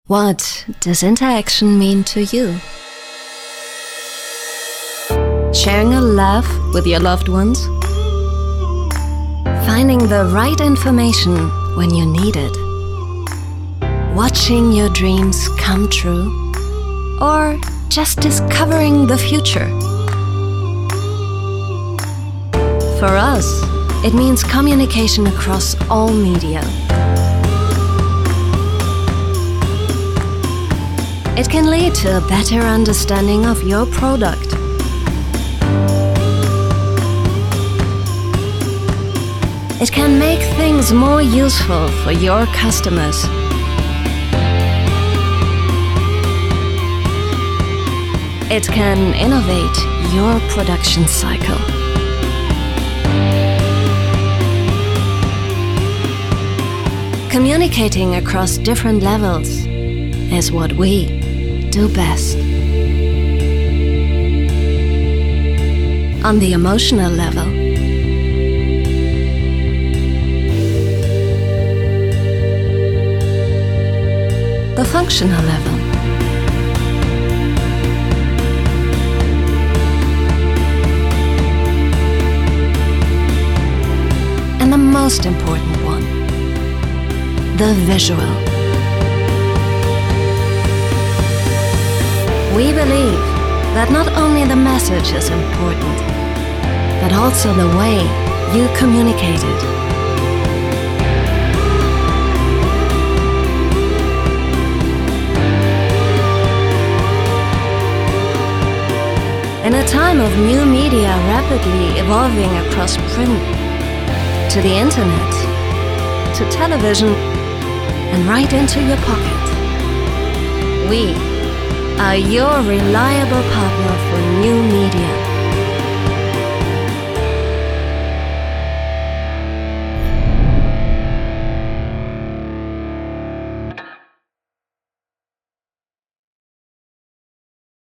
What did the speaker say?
What does interaction mean to you? Sharing a laugh with your loved ones? Finding the right information when you need it? Watching your dreams come true? Or just discovering the future? For us, it means communication across all media. It can lead to a better understanding of your product. It can make things more useful for your customers. It can innovate your production cycle. Communicating across different levels is what we do best. On the emotional level, the functional level, and the most important one, the visual. We believe that not only the message is important, but also the way you communicate it. In a time of new media rapidly evolving across print, to the internet, to television, and right into your pocket, we are your reliable partner for new media.